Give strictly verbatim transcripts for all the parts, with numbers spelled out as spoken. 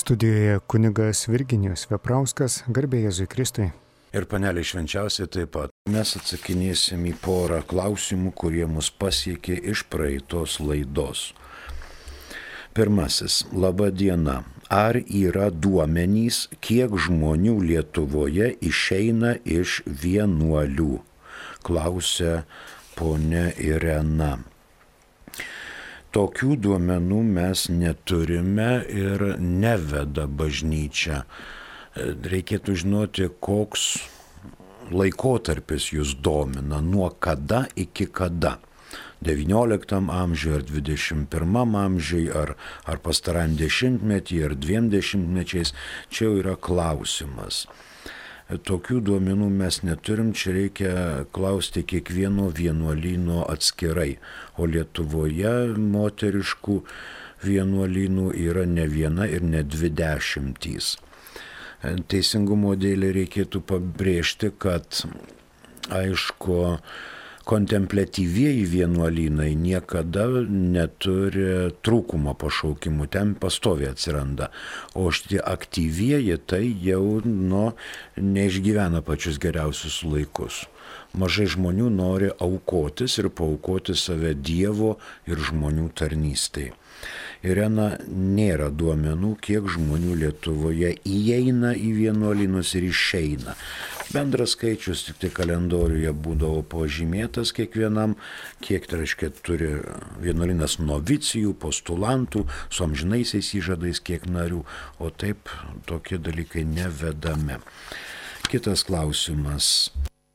Studijoje kunigas Virginijus Veprauskas, garbė Jėzui Kristui. Ir panelė švenčiausiai taip pat. Mes atsakinėsim į porą klausimų, kurie mus pasiekė iš praeitos laidos. Pirmasis. Laba diena. Ar yra duomenys, kiek žmonių Lietuvoje išeina iš vienuolių? Klausia ponia Irena. Tokių duomenų mes neturime ir neveda bažnyčia. Reikėtų žinoti, koks laikotarpis jūs domina, nuo kada iki kada. devynioliktam amžiui ar dvidešimt pirmam amžiui, ar, ar pastarajam dešimtmetį, ar dviem dešimtmečiais, čia jau yra klausimas. Tokių duomenų mes neturim, čia reikia klausti kiekvieno vienuolyno atskirai, o Lietuvoje moteriškų vienuolynų yra ne viena ir ne dvi dešimtys. Teisingumo dėlei reikėtų pabrėžti, kad aišku, kontempliatyvieji vienuolynai niekada neturi trūkumo pašaukimų, ten pastoviai atsiranda, o šitie aktyvieji tai jau nu, neišgyvena pačius geriausius laikus. Mažai žmonių nori aukotis ir paaukoti save Dievo ir žmonių tarnystei. Irena, nėra duomenų, kiek žmonių Lietuvoje įeina į vienuolynus ir išeina. Bendras skaičius tik tai kalendoriuje būdavo pažymėtas kiekvienam, kiek tai reiškia turi vienuolynas novicijų, postulantų, su amžinaisiais įžadais kiek narių, o taip tokie dalykai nevedami. Kitas klausimas.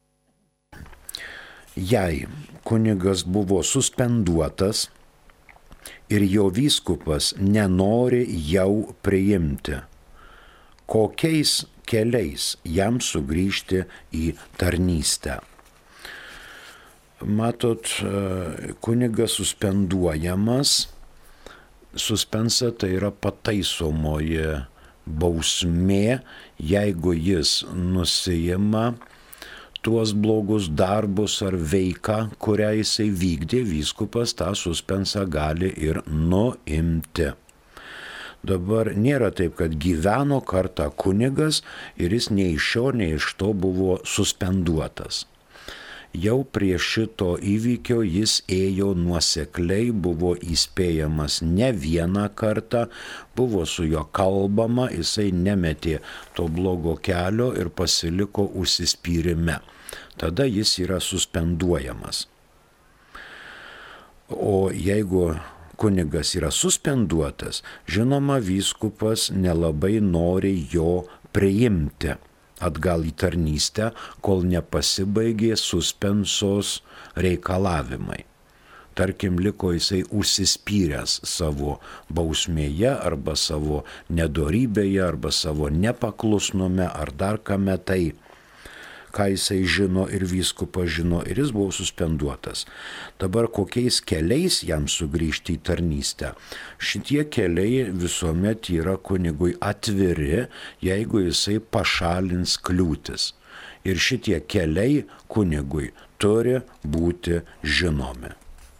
Jei kunigas buvo suspenduotas ir jo vyskupas nenori jau priimti, kokiais keliais jam sugrįžti į tarnystę? Matot, kunigas suspenduojamas, suspensa tai yra pataisomoji bausmė, jeigu jis nusiima tuos blogus darbus ar veiką, kurią jisai vykdė, vyskupas tą suspensą gali ir nuimti. Dabar nėra taip, kad gyveno kartą kunigas ir jis nei iš šio, nei iš to buvo suspenduotas. Jau prie šito įvykio jis ėjo nuosekliai, buvo įspėjamas ne vieną kartą, buvo su juo kalbama, jisai nemetė to blogo kelio ir pasiliko užsispyrime. Tada jis yra suspenduojamas. O jeigu kunigas yra suspenduotas, žinoma, vyskupas nelabai nori jo priimti atgal į tarnystę, kol nepasibaigė suspensos reikalavimai. Tarkim, liko jisai užsispyręs savo bausmėje arba savo nedorybėje arba savo nepaklusnume ar dar kame tai, ką jisai žino ir vyskupas žino, ir jis buvo suspenduotas. Dabar kokiais keliais jam sugrįžti į tarnystę? Šitie keliai visuomet yra kunigui atviri, jeigu jisai pašalins kliūtis. Ir šitie keliai kunigui turi būti žinomi.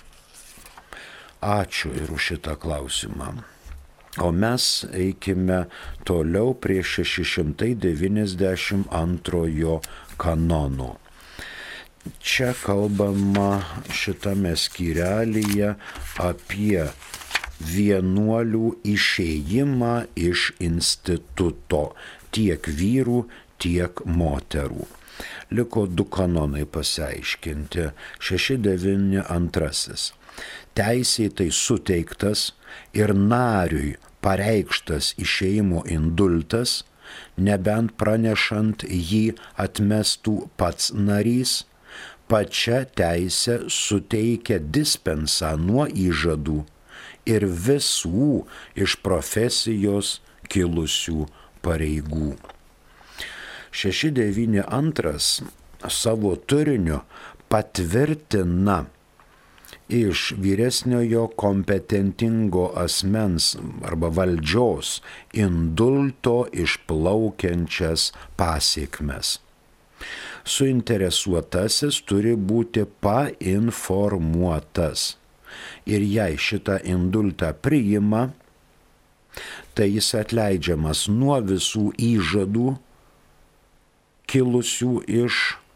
Ačiū ir už šitą klausimą. O mes eikime toliau prie šeši šimtai devyniasdešimt antrojo kanono. Čia kalbama šitame skyrelyje apie vienuolių išėjimą iš instituto, tiek vyrų, tiek moterų. Liko du kanonai pasiaiškinti. šeši devyni antrasis. Teisėtai suteiktas ir nariui pareikštas išėjimo indultas, nebent pranešant jį atmestų pats narys, pačia teise suteikia dispensą nuo įžadų ir visų iš profesijos kilusių pareigų. šeši devyni antras savo turiniu patvirtina iš vyresniojo kompetentingo asmens arba valdžios indulto išplaukiančias pasiekmes. Suinteresuotasis turi būti painformuotas. Ir jei šitą indultą priima, tai jis atleidžiamas nuo visų įžadų kilusių iš,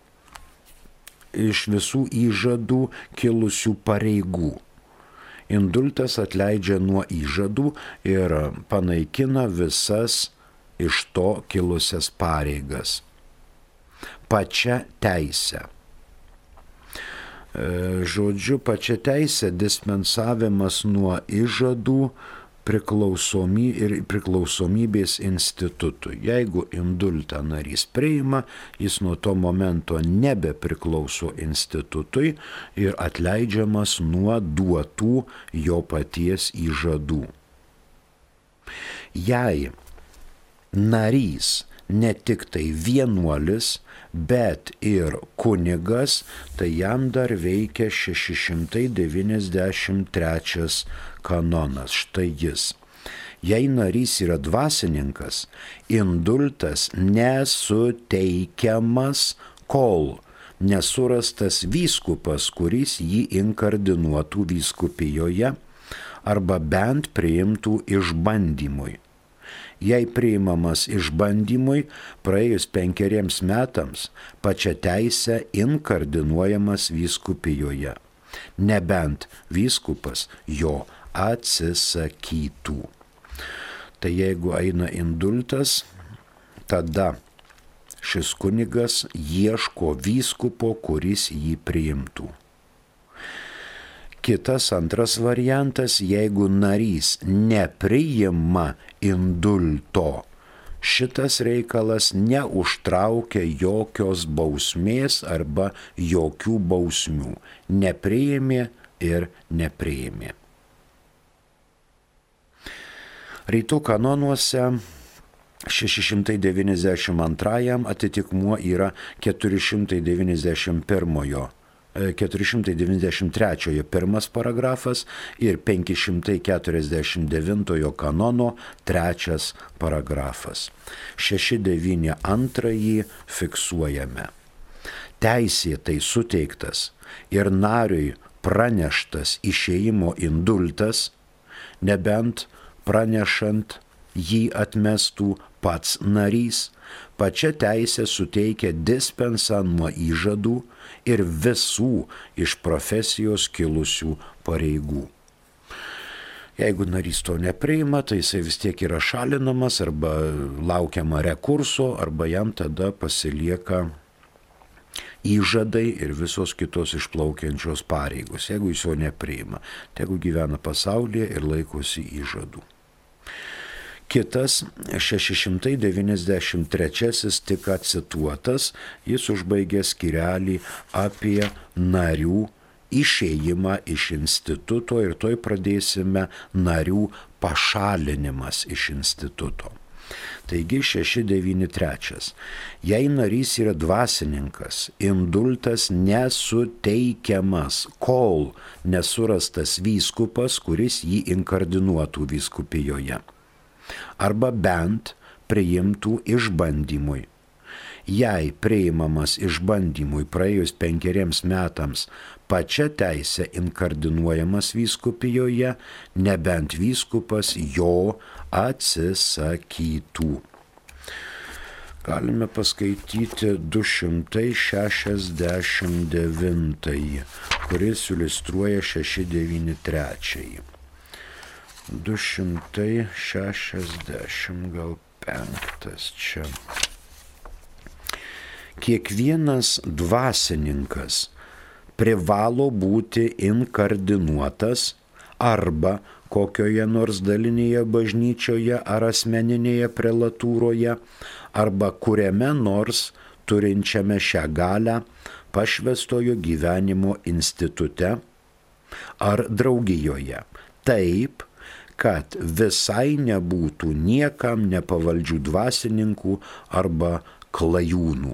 iš visų įžadų kilusių pareigų. Indultas atleidžia nuo įžadų ir panaikina visas iš to kilusias pareigas. Pačia teisė. Žodžiu, pačia teisė dispensavimas nuo įžadų priklausomy ir priklausomybės institutui. Jeigu indultą narys priima, jis nuo to momento nebepriklauso institutui ir atleidžiamas nuo duotų jo paties įžadų. Jei narys ne tik tai vienuolis, bet ir kunigas, tai jam dar veikia šeši šimtai devyniasdešimt trečias kanonas. Štai jis. Jei narys yra dvasininkas, indultas nesuteikiamas, kol nesurastas vyskupas, kuris jį inkardinuotų vyskupijoje arba bent priimtų išbandymui. Jei priimamas išbandymui, praėjus penkeriems metams pačia teisė inkardinuojamas vyskupijoje, nebent vyskupas jo atsisakytų. Tai jeigu eina indultas, tada šis kunigas ieško vyskupo, kuris jį priimtų. Kitas antras variantas, jeigu narys nepriima indulto, šitas reikalas neužtraukia jokios bausmės arba jokių bausmių. Nepriėmė ir nepriėmė. Rytų kanonuose šeši šimtai devyniasdešimt antrajam atitikmuo yra keturi šimtai devyniasdešimt pirmojo. keturi šimtai devyniasdešimt trečiojo pirmas paragrafas ir penki šimtai keturiasdešimt devintojo kanono trečias paragrafas. šeši devyni antrąjį fiksuojame. Teisėtai suteiktas ir nariui praneštas išėjimo indultas, nebent pranešant jį atmestų pats narys, pačia teisė suteikia dispensą nuo įžadų ir visų iš profesijos kilusių pareigų. Jeigu narys to nepriima, tai jisai vis tiek yra šalinamas arba laukiama rekurso, arba jam tada pasilieka įžadai ir visos kitos išplaukiančios pareigos. Jeigu jis jo nepriima, tegu gyvena pasaulyje ir laikosi įžadų. Kitas šeši šimtai devyniasdešimt trečiasis tik cituotas, jis užbaigė skyrelį apie narių išėjimą iš instituto ir toj pradėsime narių pašalinimas iš instituto. Taigi šeši devyni trečias. Jei narys yra dvasininkas, indultas nesuteikiamas, kol nesurastas vyskupas, kuris jį inkardinuotų vyskupijoje, arba bent priimtų išbandymui. Jei priimamas išbandymui praėjus penkeriems metams pačia teisė inkardinuojamas vyskupijoje, nebent vyskupas jo atsisakytų. Galime paskaityti du šimtai šešiasdešimt devintąjį, kuris iliustruoja šeši devyni trečiąjį. du šimtai šešiasdešimt gal penktas čia. Kiekvienas dvasininkas privalo būti inkardinuotas arba kokioje nors dalinėje bažnyčioje ar asmeninėje prelatūroje arba kuriame nors turinčiame šią galią pašvęstojo gyvenimo institute ar draugijoje, taip, kad visai nebūtų niekam nepavaldžių dvasininkų arba klajūnų.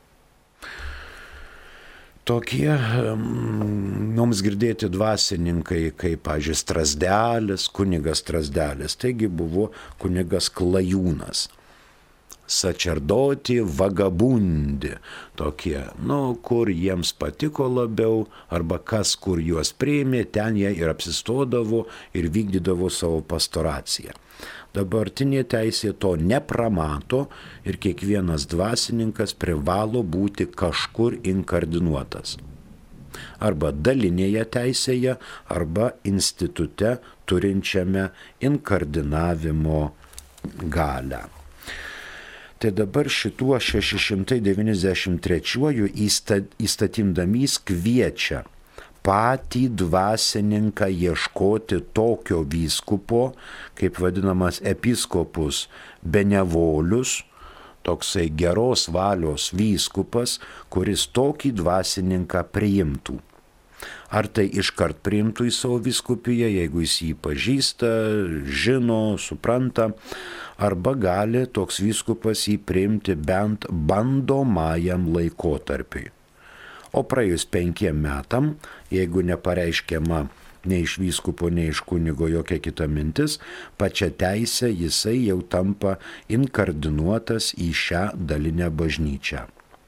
Tokie mums girdėti dvasininkai, kaip, pavyzdžiui, Strazdelis, kunigas Strazdelis, taigi buvo kunigas klajūnas. Sačerdoti vagabundi, tokie, nu, kur jiems patiko labiau, arba kas kur juos priėmė, ten jie ir apsistodavo ir vykdydavo savo pastoraciją. Dabartinė teisė to nepramato ir kiekvienas dvasininkas privalo būti kažkur inkardinuotas. Arba dalinėje teisėje, arba institute turinčiame inkardinavimo galią. Tai dabar šituo šeši šimtai devyniasdešimt trečiuoju įstatymdamys kviečia patį dvasininką ieškoti tokio vyskupo, kaip vadinamas episkopus benevolius, toksai geros valios vyskupas, kuris tokį dvasininką priimtų. Ar tai iškart priimtų į savo vyskupiją, jeigu jis jį pažįsta, žino, supranta, arba gali toks vyskupas jį priimti bent bandomajam laikotarpiui. O praėjus penkiem metam, jeigu nepareiškiama nei iš vyskupo, nei iš kunigo jokia kita mintis, pačia teisė jisai jau tampa inkardinuotas į šią dalinę bažnyčią.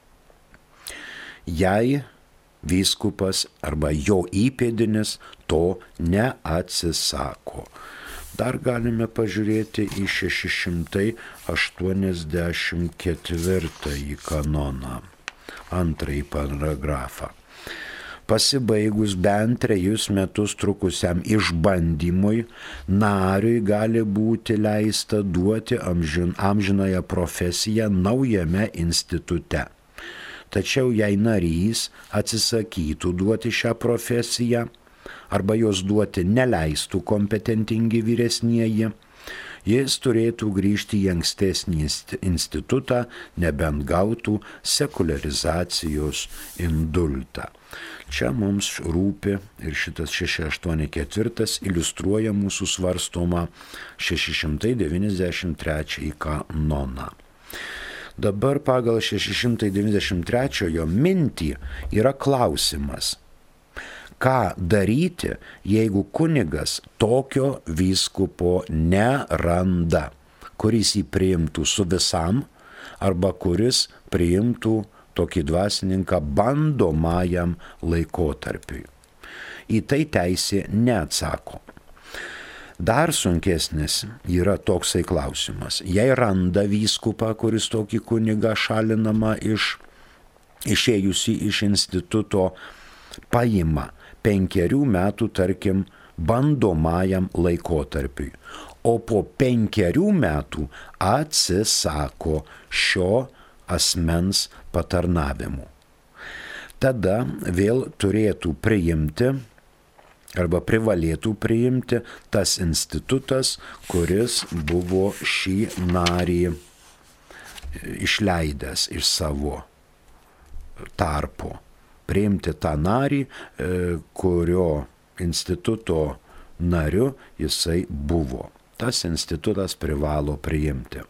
Jei vyskupas arba jo įpėdinis to neatsisako. Dar galime pažiūrėti į šeši šimtai aštuoniasdešimt ketvirtąjį kanoną, antrąjį paragrafą. Pasibaigus bent trejus metus trukusiam išbandymui, nariui gali būti leista duoti amžin, amžinąją profesiją naujame institute. Tačiau jei narys atsisakytų duoti šią profesiją, arba jos duoti neleistų kompetentingi vyresnieji, jis turėtų grįžti į ankstesnį institutą, nebent gautų sekularizacijos indultą. Čia mums rūpi ir šitas šeši aštuoni keturi iliustruoja mūsų svarstomą šeši šimtai devyniasdešimt trečiąjį kanoną. Dabar pagal šeši šimtai devyniasdešimt trečiojo mintį yra klausimas, ką daryti, jeigu kunigas tokio vyskupo neranda, kuris jį priimtų su visam, arba kuris priimtų tokį dvasininką bandomajam laikotarpiui. Į tai teisė neatsako. Dar sunkesnis yra toksai klausimas. Jei randa vyskupą, kuris tokį kunigą šalinama iš, išėjusi iš instituto, paima penkerių metų, tarkim, bandomajam laikotarpiui, o po penkerių metų atsisako šio asmens patarnavimu. Tada vėl turėtų priimti arba privalėtų priimti tas institutas, kuris buvo šį narį išleidęs iš savo tarpo. Priimti tą narį, kurio instituto nariu jisai buvo. Tas institutas privalo priimti.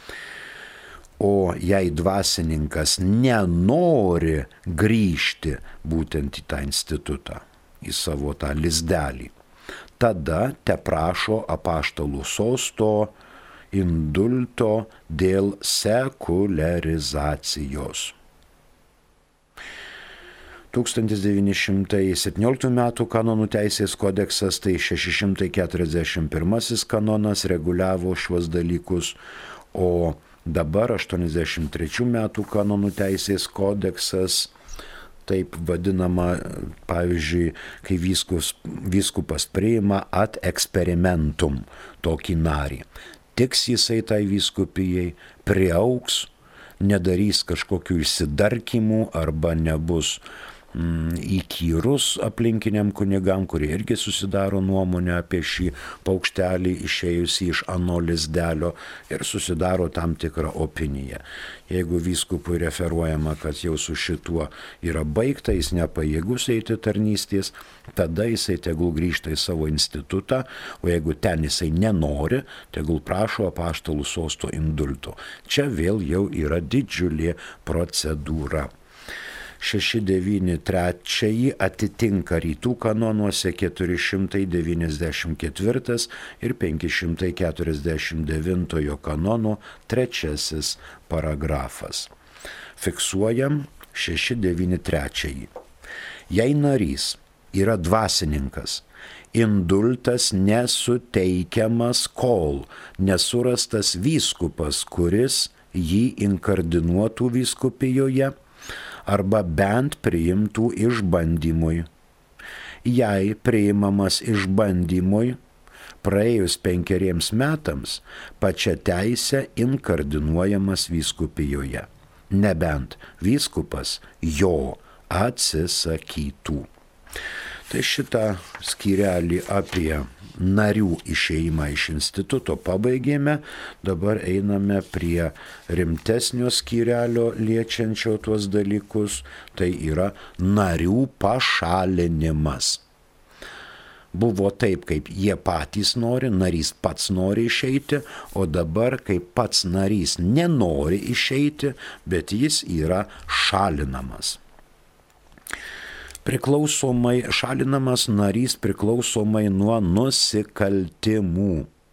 O jei dvasininkas nenori grįžti būtent į tą institutą, į savo tą lizdelį, tada teprašo apaštalų sosto indulto dėl sekularizacijos. tūkstantis devyni šimtai septynioliktų metų kanonų teisės kodeksas, tai šeši šimtai keturiasdešimt pirmasis kanonas reguliavo šiuos dalykus, o dabar aštuoniasdešimt trečių metų kanonų teisės kodeksas, taip vadinama, pavyzdžiui, kai vyskus, vyskupas priima ad experimentum tokį narį. Tiks jisai tai vyskupijai, priaugs, nedarys kažkokių išsidarkimų arba nebus įkyrus aplinkiniam kunigam, kurie irgi susidaro nuomonę apie šį paukštelį išėjusį iš ano lizdelio ir susidaro tam tikrą opiniją. Jeigu vyskupui referuojama, kad jau su šituo yra baigta, jis nepajėgus eiti tarnystės, tada jisai tegul grįžta į savo institutą, o jeigu ten jisai nenori, tegul prašo apaštalų sosto indulto. Čia vėl jau yra didžiulė procedūra. šeši devyni trečiąjį atitinka rytų kanonuose keturi šimtai devyniasdešimt ketvirtas ir penki šimtai keturiasdešimt devintojo kanono trečiasis paragrafas. Fiksuojam šeši devyni trečiąjį. Jei narys yra dvasininkas indultas nesuteikiamas, kol nesurastas vyskupas, kuris jį inkardinuotų vyskupijoje arba bent priimtų išbandymui. Jei priimamas išbandymui, praėjus penkeriems metams pačia teise inkardinuojamas vyskupijoje, nebent vyskupas jo atsisakytų. Tai šitą skyrelį apie narių išėjimą iš instituto pabaigėme, dabar einame prie rimtesnio skyrelio liečiančio tuos dalykus, tai yra narių pašalinimas. Buvo taip, kaip jie patys nori, narys pats nori išeiti, o dabar, kaip pats narys nenori išeiti, bet jis yra šalinamas. Priklausomai, šalinamas narys priklausomai nuo nusikaltimų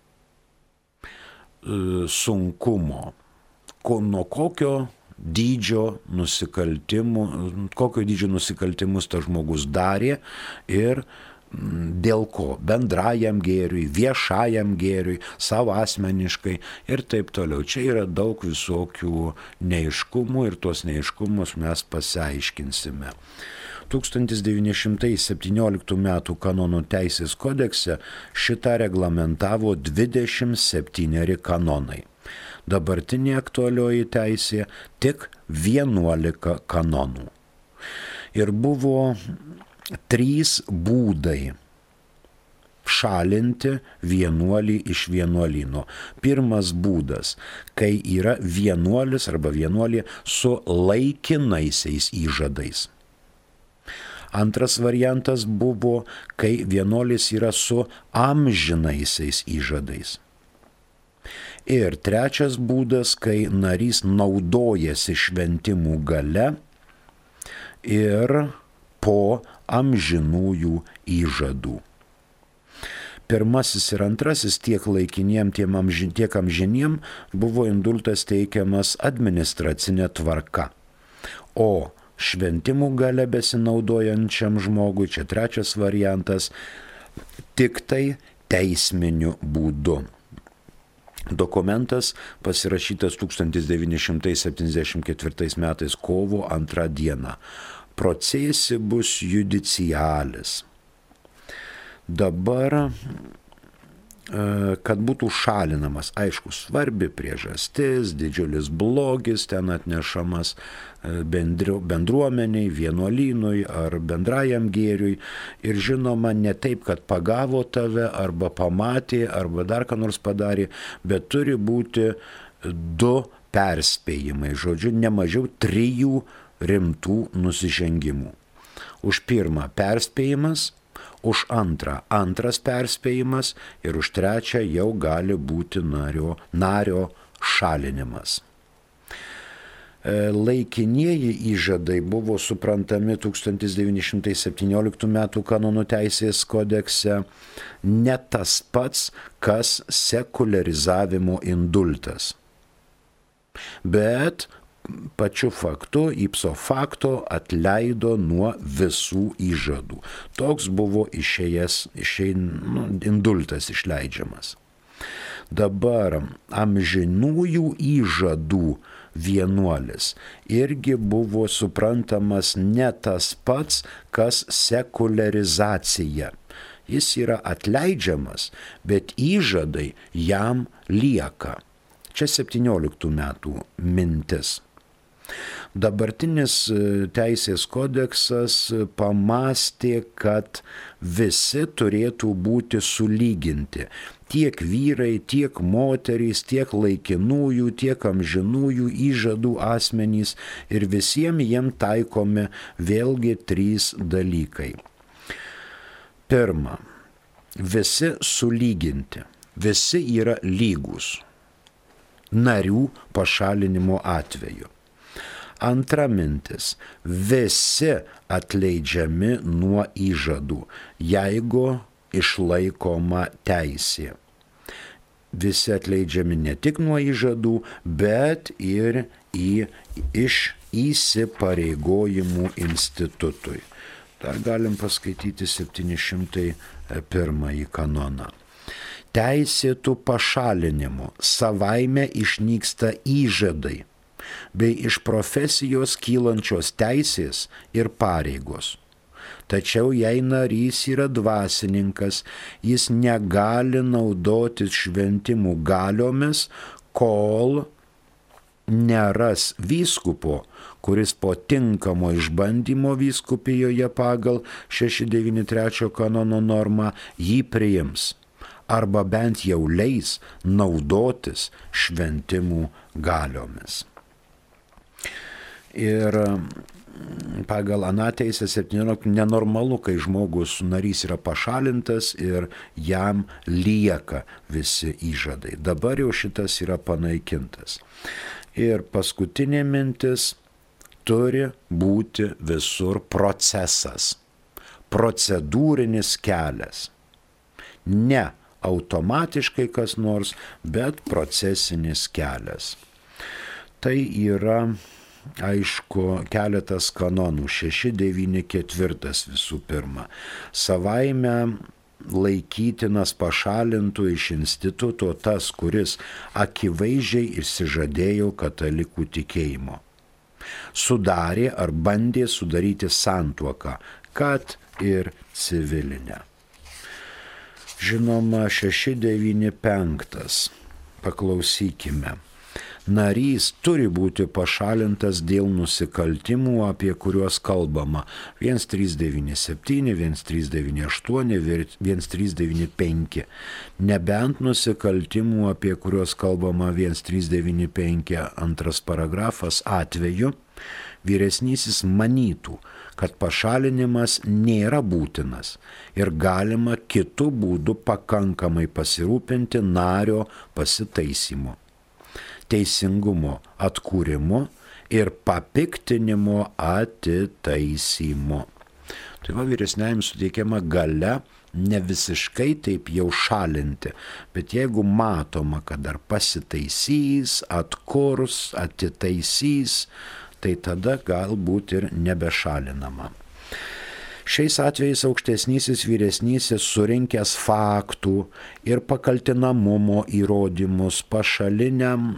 sunkumo, nuo kokio dydžio nusikaltimų, kokio dydžio nusikaltimus tas žmogus darė ir dėl ko, bendrajam gėriui, viešajam gėriui, savo asmeniškai ir taip toliau. Čia yra daug visokių neaiškumų ir tuos neaiškumus mes pasiaiškinsime. tūkstantis devyni šimtai septynioliktų metų kanonų teisės kodekse šitą reglamentavo dvidešimt septyneri kanonai. Dabartinė aktualioji teisė tik vienuolika kanonų. Ir buvo trys būdai šalinti vienuolį iš vienuolyno. Pirmas būdas, kai yra vienuolis arba vienuolė su laikinaisiais įžadais. Antras variantas buvo, kai vienuolis yra su amžinaisiais įžadais. Ir trečias būdas, kai narys naudojasi šventimų gale ir po amžinųjų įžadų. Pirmasis ir antrasis tiek laikiniem, tiek amžiniem buvo indultas teikiamas administracinė tvarka. O šventimų gale besinaudojančiam žmogui, čia trečias variantas, tik tai teisminiu būdu. Dokumentas pasirašytas tūkstantis devyni šimtai septyniasdešimt ketvirtais metais kovo antrą dieną. Procesibus judicialis. Dabar, kad būtų šalinamas, aišku, svarbi priežastis, didžiulis blogis ten atnešamas bendruomeniai, vienuolynui ar bendrajam gėriui. Ir žinoma, ne taip, kad pagavo tave arba pamatė arba dar ką nors padarė, bet turi būti du perspėjimai, žodžiu, ne mažiau trijų rimtų nusižengimų. Už pirmą perspėjimas, už antrą antras perspėjimas ir už trečią jau gali būti nario, nario šalinimas. Laikinieji įžadai buvo suprantami tūkstantis devyni šimtai septynioliktų metų kanonų teisės kodekse ne tas pats, kas sekuliarizavimo indultas. Bet pačiu faktu, ipso facto atleido nuo visų įžadų. Toks buvo išėjęs, išein, nu, indultas išleidžiamas. Dabar amžinųjų įžadų vienuolis irgi buvo suprantamas ne tas pats, kas sekuliarizacija. Jis yra atleidžiamas, bet įžadai jam lieka. Čia septynioliktų metų mintis. Dabartinis teisės kodeksas pamastė, kad visi turėtų būti sulyginti. Tiek vyrai, tiek moterys, tiek laikinųjų, tiek amžinųjų įžadų asmenys ir visiems jiem taikomi vėlgi trys dalykai. Pirma, visi sulyginti, visi yra lygūs narių pašalinimo atveju. Antra mintis, visi atleidžiami nuo įžadų, jeigu išlaikoma teisė. Visi atleidžiami ne tik nuo įžadų, bet ir į, iš įsipareigojimų institutui. Dar galim paskaityti septyni šimtai pirmąjį kanoną. Teisėtų pašalinimu savaime išnyksta įžadai, bei iš profesijos kylančios teisės ir pareigos. Tačiau jei narys yra dvasininkas, jis negali naudotis šventimų galiomis, kol neras vyskupo, kuris po tinkamo išbandymo vyskupijoje pagal šeši devyni trečio kanono normą jį priims, arba bent jau leis naudotis šventimų galiomis. Ir pagal aną teisę septyniolika nenormalu, kai žmogus narys yra pašalintas ir jam lieka visi įžadai. Dabar jau šitas yra panaikintas. Ir paskutinė mintis, turi būti visur procesas, procedūrinis kelias. Ne automatiškai kas nors, bet procesinis kelias. Tai yra, aišku, keletas kanonų, šeši devyni keturi visų pirma. Savaime laikytinas pašalintų iš instituto tas, kuris akivaizdžiai išsižadėjo katalikų tikėjimo. Sudarė ar bandė sudaryti santuoką, kad ir civilinę. Žinoma, šeši devyni penki. Paklausykime. Narys turi būti pašalintas dėl nusikaltimų, apie kuriuos kalbama vienas trys devyni septyni, vienas trys devyni aštuoni, vienas trys devyni penki. Nebent nusikaltimų, apie kuriuos kalbama vienas trys devyni penki antras paragrafas atveju, vyresnysis manytų, kad pašalinimas nėra būtinas ir galima kitų būdų pakankamai pasirūpinti nario pasitaisymu, teisingumo atkūrimu ir papiktinimo atitaisymu. Tai va, vyresniajam suteikiama galia ne visiškai taip jau šalinti, bet jeigu matoma, kad dar pasitaisys, atkurs, atitaisys, tai tada galbūt ir nebešalinama. Šiais atvejais aukštesnysis vyresnysis surinkęs faktų ir pakaltinamumo įrodymus pašalintam,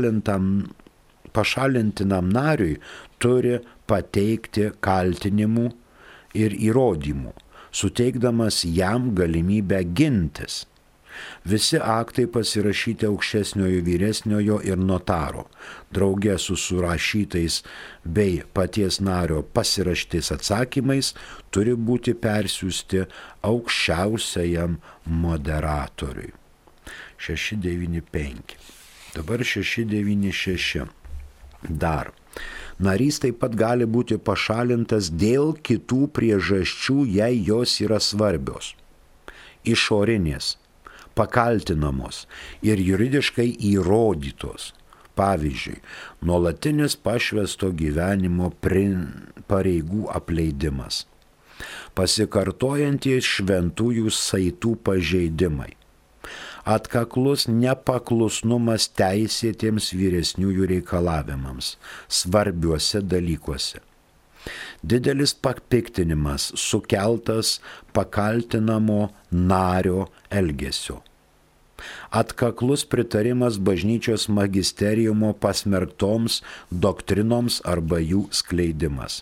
pašalintinam nariui turi pateikti kaltinimų ir įrodymų, suteikdamas jam galimybę gintis. Visi aktai pasirašyti aukštesniojo vyresniojo ir notaro, drauge su surašytais bei paties nario pasirašytais atsakymais, turi būti persiųsti aukščiausiajam moderatoriui. šeši devyni penki. Dabar šeši devyni šeši. Dar. Narys taip pat gali būti pašalintas dėl kitų priežasčių, jei jos yra svarbios. Išorinės, pakaltinamos ir juridiškai įrodytos. Pavyzdžiui, nuolatinis pašvęsto gyvenimo pareigų apleidimas, pasikartojantys šventųjų saitų pažeidimai, atkaklus nepaklusnumas teisėtiems vyresniųjų reikalavimams svarbiuose dalykuose. Didelis papiktinimas sukeltas pakaltinamo nario elgesio. Atkaklus pritarimas bažnyčios magisteriumo pasmerktoms doktrinoms arba jų skleidimas.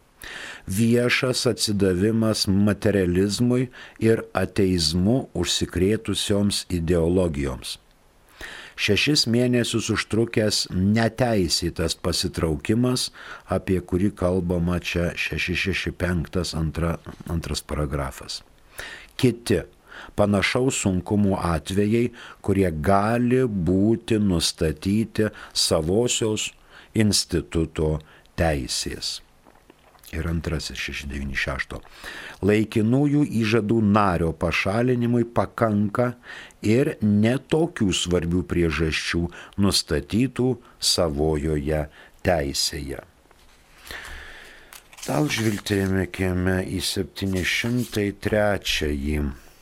Viešas atsidavimas materializmui ir ateizmu užsikrėtusioms ideologijoms. Šešis mėnesius užtrukęs neteisėtas pasitraukimas, apie kurį kalbama čia šeši šeši penki antra, antras paragrafas. Kiti panašaus sunkumų atvejai, kurie gali būti nustatyti savosios instituto teisės. Ir antrasis šeši devyni šeši. Laikinųjų įžadų nario pašalinimui pakanka ir netokių svarbių priežasčių nustatytų savojoje teisėje. Gal žvilgtelėkime į septyni šimtai trečiąjį.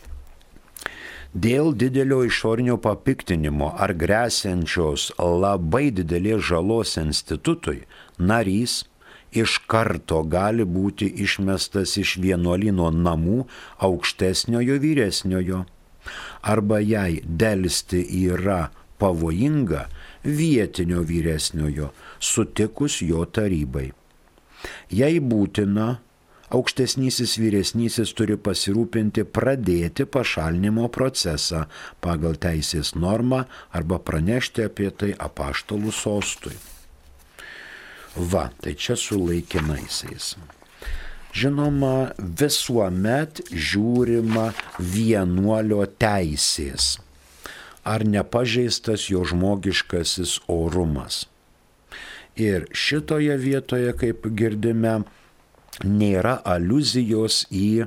Dėl didelio išorinio papiktinimo ar gresiančios labai didelės žalos institutui narys iš karto gali būti išmestas iš vienuolyno namų aukštesniojo vyresniojo, arba jei delsti yra pavojinga vietinio vyresniojo, sutikus jo tarybai. Jei būtina, aukštesnysis vyresnysis turi pasirūpinti pradėti pašalinimo procesą pagal teisės normą arba pranešti apie tai apaštalų sostui. Va, tai čia su laikinaisiais. Žinoma, visuomet žiūrima vienuolio teisės. Ar nepažeistas jo žmogiškasis orumas. Ir šitoje vietoje, kaip girdime, nėra aliuzijos į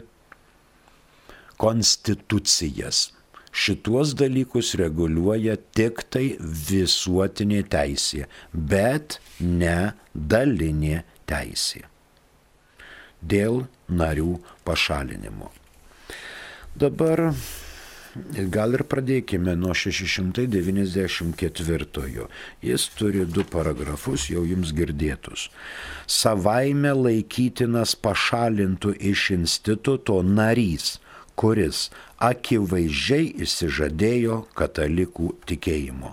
konstitucijas. Šituos dalykus reguliuoja tik tai visuotinė teisė, bet ne dalinė teisė. Dėl narių pašalinimo. Dabar gal ir pradėkime nuo šeši šimtai devyniasdešimt ketvirtojo. Jis turi du paragrafus, jau jums girdėtus. Savaime laikytinas pašalintų iš instituto narys, kuris akivaizdžiai išsižadėjo katalikų tikėjimo.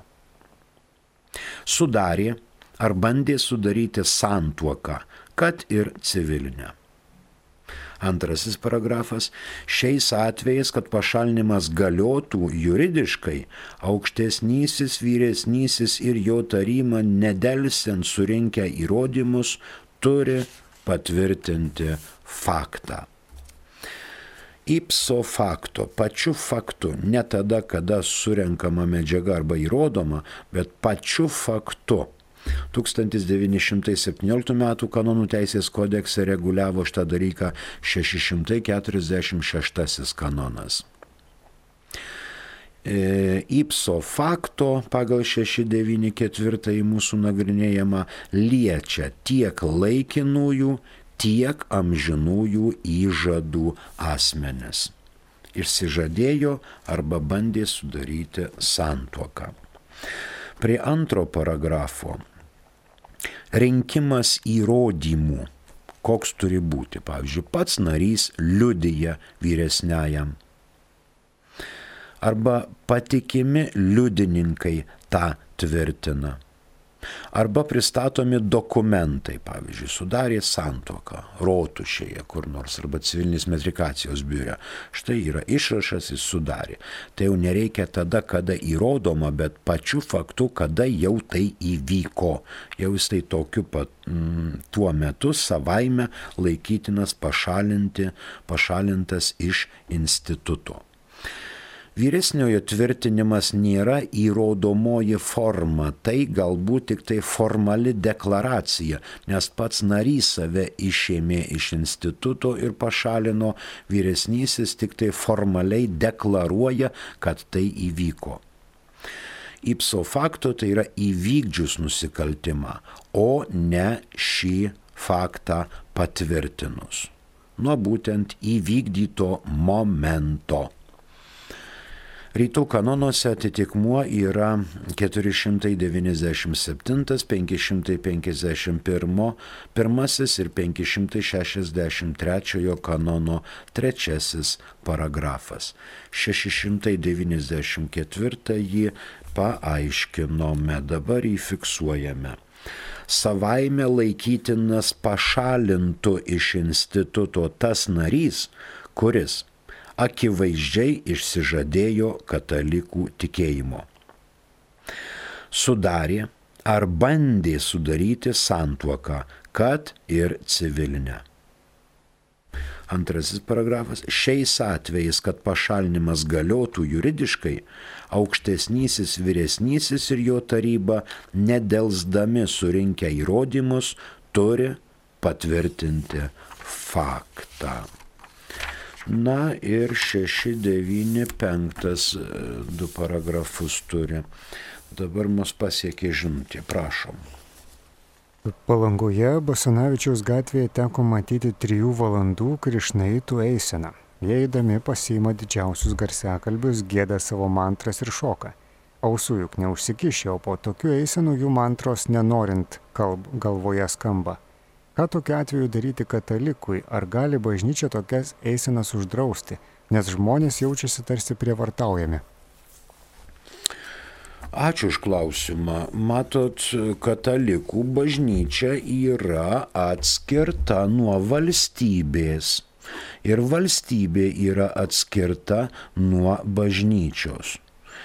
Sudarė ar bandė sudaryti santuoką, kad ir civilinę. Antrasis paragrafas. Šiais atvejais, kad pašalinimas galiotų juridiškai, aukštesnysis, vyresnysis ir jo taryba nedelsiant surinkę įrodymus turi patvirtinti faktą. Ipso facto, pačiu faktu, ne tada, kada surenkama medžiaga arba įrodoma, bet pačiu faktu. tūkstantis devyni šimtai septynioliktų metų kanonų teisės kodekse reguliavo šitą dalyką šeši šimtai keturiasdešimt šeštasis kanonas. E, ipso facto pagal šeši devyni ketvirtąjį mūsų nagrinėjama liečia tiek laikinųjų, tiek amžinųjų įžadų asmenis. Išsižadėjo arba bandė sudaryti santuoką. Prie antro paragrafo. Rinkimas įrodymų, koks turi būti. Pavyzdžiui, pats narys liudija vyresniajam. Arba patikimi liudininkai tą tvirtina. Arba pristatomi dokumentai, pavyzdžiui, sudarė santuoką Rotušėje kur nors, arba civilinės metrikacijos biure. Štai yra išrašas, jis sudarė. Tai jau nereikia tada, kada įrodoma, bet pačiu faktu, kada jau tai įvyko. Jau jis tai tokiu pat mm, tuo metu savaime laikytinas pašalinti, pašalintas iš instituto. Vyresniojo tvirtinimas nėra įrodomoji forma, tai galbūt tik tai formali deklaracija, nes pats narys save išėmė iš instituto ir pašalino, vyresnysis tik tai formaliai deklaruoja, kad tai įvyko. Ipso facto tai yra įvykdžius nusikaltimą, o ne šį faktą patvirtinus. Nuo būtent įvykdyto momento. Rytų kanonuose atitikmuo yra keturi šimtai devyniasdešimt septintas, penki šimtai penkiasdešimt pirmasis ir penki šimtai šešiasdešimt trečiojo kanono trečiasis paragrafas. šeši šimtai devyniasdešimt ketvirtąjį paaiškinome, dabar įfiksuojame. Savaime laikytinas pašalintų iš instituto tas narys, kuris akivaizdžiai išsižadėjo katalikų tikėjimo. Sudarė ar bandė sudaryti santuoką, kad ir civilinę. Antrasis paragrafas. Šiais atvejais, kad pašalinimas galiotų juridiškai, aukštesnysis, vyresnysis ir jo taryba, nedelsdami surinkę įrodymus, turi patvirtinti faktą. Na ir šeši devyni penktas du paragrafus turi. Dabar mus pasiekė žinutė, prašom. Palangoje Basanavičiaus gatvėje teko matyti trijų valandų krišnaitų eiseną. Jie eidami pasiima didžiausius garsiakalbius, gieda savo mantras ir šoka. Ausų juk neužsikišė, o po tokių eisenų jų mantros nenorint kalb, galvoje skamba. Ką tokiu atveju daryti katalikui? Ar gali bažnyčia tokias eisenas uždrausti, nes žmonės jaučiasi tarsi prievartaujami? Ačiū už klausimą. Matot, katalikų bažnyčia yra atskirta nuo valstybės. Ir valstybė yra atskirta nuo bažnyčios.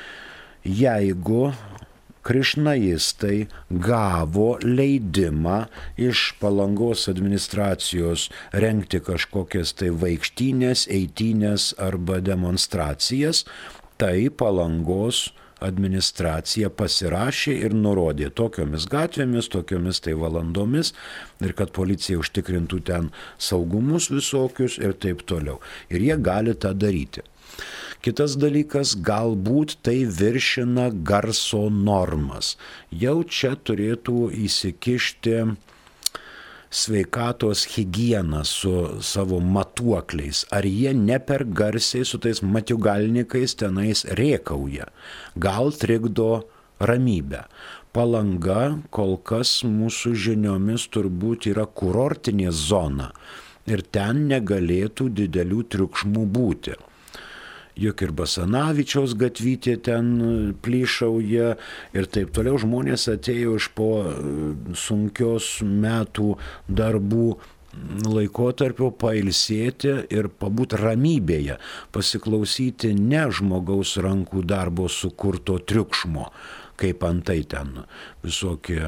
Jeigu krišnaistai gavo leidimą iš Palangos administracijos rengti kažkokias tai vaikštynės, eitynės arba demonstracijas, tai Palangos administracija pasirašė ir nurodė tokiomis gatvėmis, tokiomis tai valandomis ir kad policija užtikrintų ten saugumus visokius ir taip toliau. Ir jie gali tą daryti. Kitas dalykas, galbūt tai viršina garso normas. Jau čia turėtų įsikišti sveikatos higiena su savo matuokliais. Ar jie ne per garsiai su tais matiugalnikais tenais rėkauja. Gal trikdo ramybę. Palanga kol kas mūsų žiniomis turbūt yra kurortinė zona ir ten negalėtų didelių triukšmų būti. Juk ir Basanavičiaus gatvytė ten plyšauja ir taip toliau. Žmonės atėjo iš po sunkios metų darbų laikotarpio pailsėti ir pabūti ramybėje, pasiklausyti ne žmogaus rankų darbo sukurto triukšmo, kaip antai ten visokie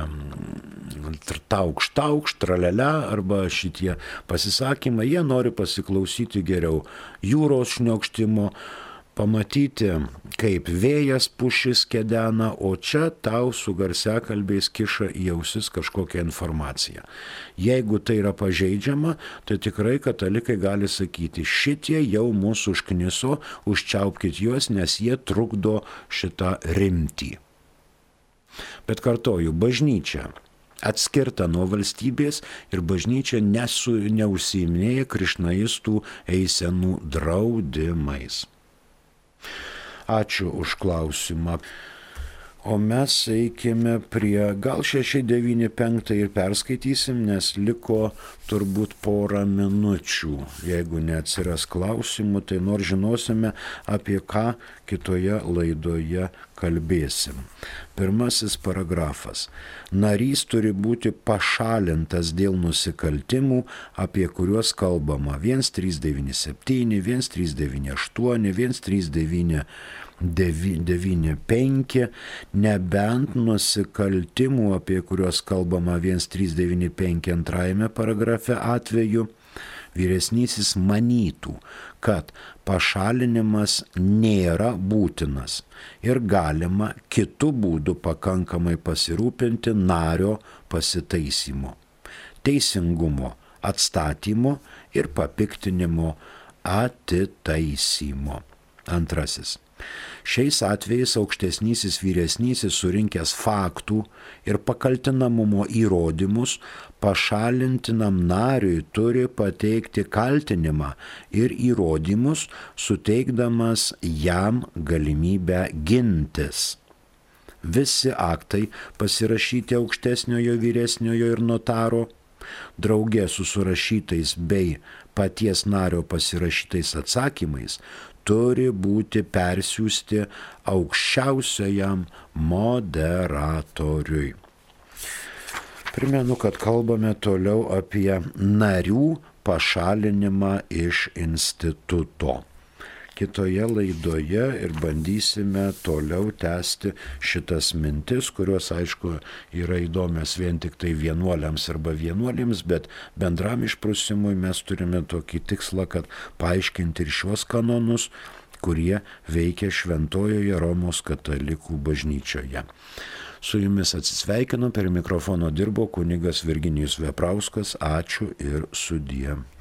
taukš, taukš, tralele arba šitie pasisakymai. Jie nori pasiklausyti geriau jūros šniokštimo, pamatyti, kaip vėjas pušis kedena, o čia tau su garsiakalbiais kiša į ausis kažkokią informaciją. Jeigu tai yra pažeidžiama, tai tikrai katalikai gali sakyti, šitie jau mūsų užkniso, užčiaupkit juos, nes jie trukdo šitą rimtį. Bet kartoju, bažnyčia atskirta nuo valstybės ir bažnyčia nesu, neužsiiminėja krišnaistų eisenų draudimais. Ačiū už klausimą. O mes eikime prie gal šeši devyni penki ir perskaitysim, nes liko turbūt porą minučių. Jeigu neatsiras klausimų, tai nors žinosime, apie ką kitoje laidoje kalbėsim. Pirmasis paragrafas. Narys turi būti pašalintas dėl nusikaltimų, apie kuriuos kalbama vienas trys devyni septyni, vienas trys devyni aštuoni, vienas trys devyni devyni penki, nebent nusikaltimų, apie kuriuos kalbama vienas trys devyni penki antrajame paragrafe atveju, vyresnysis manytų, kad pašalinimas nėra būtinas ir galima kitų būdų pakankamai pasirūpinti nario pasitaisymu, teisingumo atstatymu ir papiktinimo atitaisymu. Antrasis. Šiais atvejais aukštesnysis vyresnysis surinkęs faktų ir pakaltinamumo įrodymus pašalintinam nariui turi pateikti kaltinimą ir įrodymus, suteikdamas jam galimybę gintis. Visi aktai pasirašyti aukštesniojo, vyresniojo ir notaro, drauge su surašytais bei paties nario pasirašytais atsakymais, turi būti persiųsti aukščiausiajam moderatoriui. Primenu, kad kalbame toliau apie narių pašalinimą iš instituto. Kitoje laidoje ir bandysime toliau tęsti šitas mintis, kurios, aišku, yra įdomios vien tik tai vienuoliams arba vienuolėms, bet bendram išprusimui mes turime tokį tikslą, kad paaiškinti ir šios kanonus, kurie veikia Šventojoje Romos katalikų bažnyčioje. Su jumis atsisveikinu, per mikrofono dirbo kunigas Virginijus Veprauskas. Ačiū ir sudie.